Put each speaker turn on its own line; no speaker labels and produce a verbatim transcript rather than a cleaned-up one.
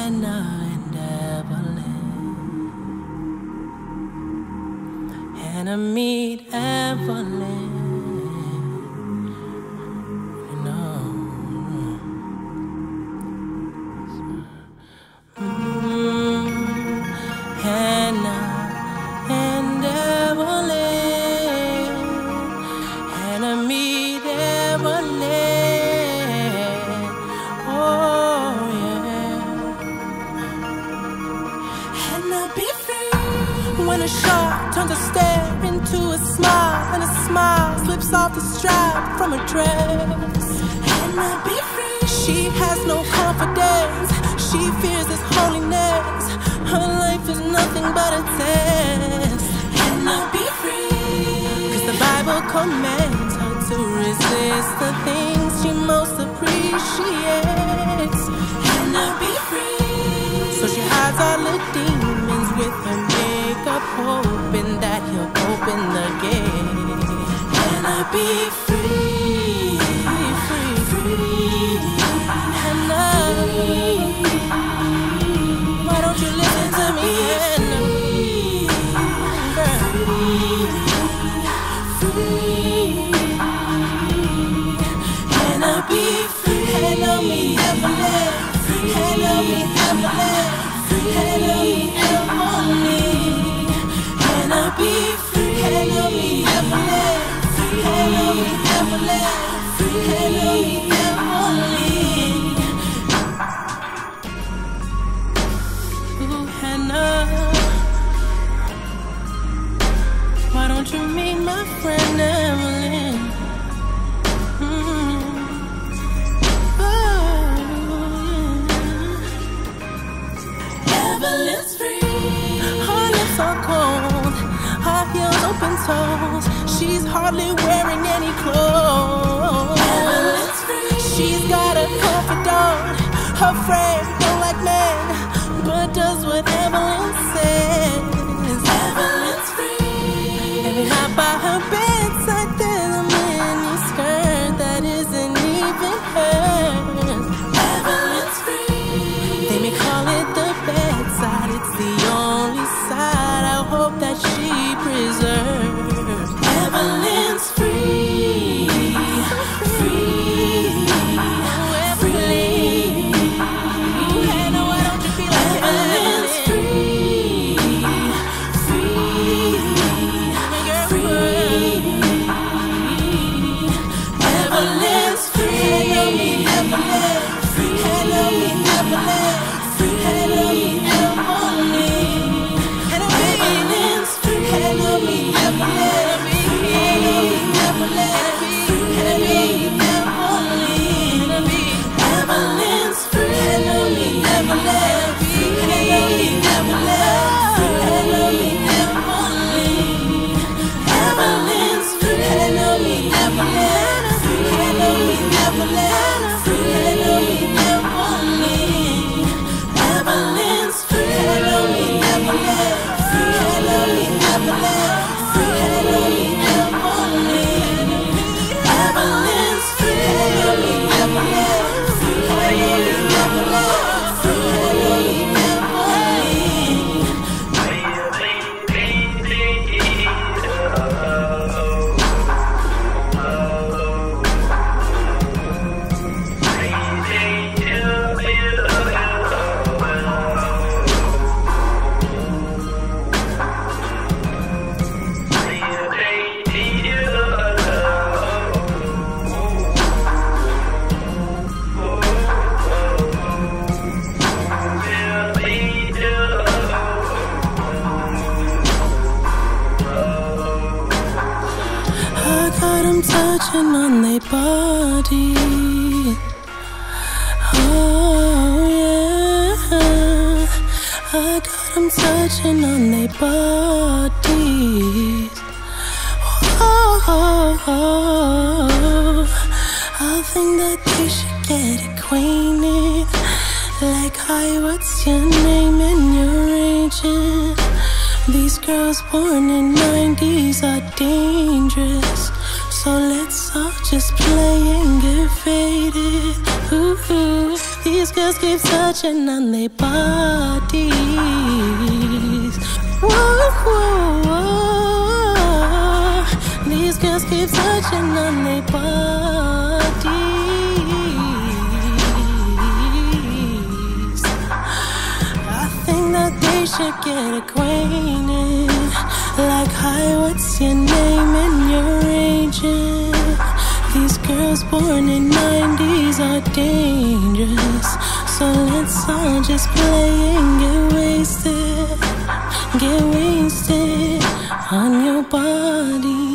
Hannah and Evelyn. Hannah meet Evelyn. You know. Mm, Hannah and Evelyn. Hannah meet Evelyn. Oh yeah. Hannah be free. When a shark turns a stare into a smile, and a smile slips off the strap from her dress. Hannah be free. She has no confidence. She fears his holiness. Her life is nothing but a test. Hannah be free. Cause the Bible commands her to resist the things she most appreciates. Hannah be free. So she hides all the demons with her makeup, hoping that he'll open the gate. Hannah be free, free, free. Hannah, why don't you listen to me, Hannah? Girl. Free, Hannah be free. Hannah me Evelyn. Hannah me Evelyn. Hannah me Evelyn. Hannah be free. Hannah me Evelyn. Hannah me Evelyn. Hannah me Evelyn. Ooh, Hannah, why don't you meet my friend Evelyn? Mm. Oh, yeah. Evelyn's free. Her lips are cold, her heels open toes. She's hardly wearing any clothes. Evelyn's free. She's got a confidant. Her friend don't like men, but does what Evelyn says. Evelyn's free. Every night by her bedside there's a mini skirt that isn't even hers. Evelyn's free. They may call it the bedside, it's the only side I hope that she preserves. Evelyn's free, free, free. Hannah, why don't you feel like Evelyn's free, free, free. Evelyn's free. Hannah me Evelyn. Hannah me Evelyn. Hannah me Evelyn. Evelyn's free. Hannah me Evelyn. Hannah me Evelyn. Hannah me Evelyn. Evelyn's free. Hannah me Evelyn. Hannah me Evelyn. Hannah me Evelyn. Evelyn's free. Hannah me Evelyn. Hannah me Evelyn. Hannah me Evelyn. Evelyn's free. Hannah me Evelyn. Hannah me Evelyn. Hannah me Evelyn. Evelyn's free. Hannah me Evelyn. Hannah me Evelyn. Hannah me touching on their body. Oh yeah, I got them touching on their bodies. Oh, oh, oh, I think that they should get acquainted. Like, hi, what's your name and your agent? These girls born in nineties are dangerous. So let's all just play and get faded. Ooh, ooh. These girls keep touching on their bodies. Whoa, whoa, whoa. These girls keep touching on their bodies. I think that they should get acquainted. Like, hi, what's your name and your age? These girls born in nineties are dangerous. So let's all just play and get wasted. Get wasted on your body.